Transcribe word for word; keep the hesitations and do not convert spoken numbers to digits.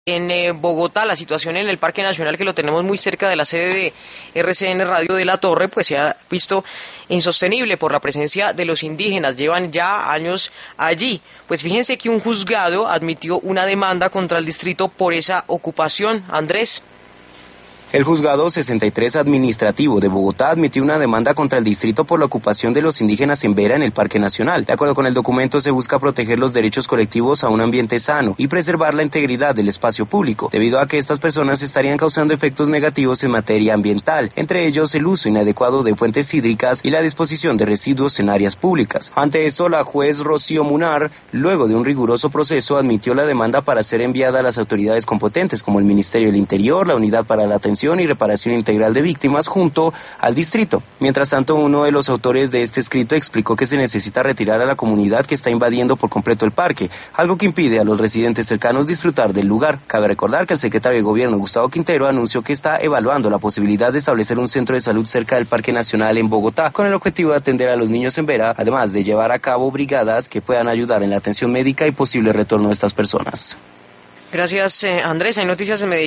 En eh, Bogotá, la situación en el Parque Nacional, que lo tenemos muy cerca de la sede de R C N Radio de la Torre, pues se ha visto insostenible por la presencia de los indígenas. Llevan ya años allí. Pues fíjense que un juzgado admitió una demanda contra el distrito por esa ocupación. Andrés. El juzgado sesenta y tres administrativo de Bogotá admitió una demanda contra el distrito por la ocupación de los indígenas en Vera en el Parque Nacional. De acuerdo con el documento, se busca proteger los derechos colectivos a un ambiente sano y preservar la integridad del espacio público, debido a que estas personas estarían causando efectos negativos en materia ambiental, entre ellos el uso inadecuado de fuentes hídricas y la disposición de residuos en áreas públicas. Ante esto, la juez Rocío Munar, luego de un riguroso proceso, admitió la demanda para ser enviada a las autoridades competentes, como el Ministerio del Interior, la Unidad para la Atención y Reparación Integral de Víctimas, junto al distrito. Mientras tanto, uno de los autores de este escrito explicó que se necesita retirar a la comunidad que está invadiendo por completo el parque, algo que impide a los residentes cercanos disfrutar del lugar. Cabe recordar que el secretario de Gobierno, Gustavo Quintero, anunció que está evaluando la posibilidad de establecer un centro de salud cerca del Parque Nacional en Bogotá, con el objetivo de atender a los niños en Vera, además de llevar a cabo brigadas que puedan ayudar en la atención médica y posible retorno de estas personas. Gracias, eh, Andrés. Hay noticias en Medellín.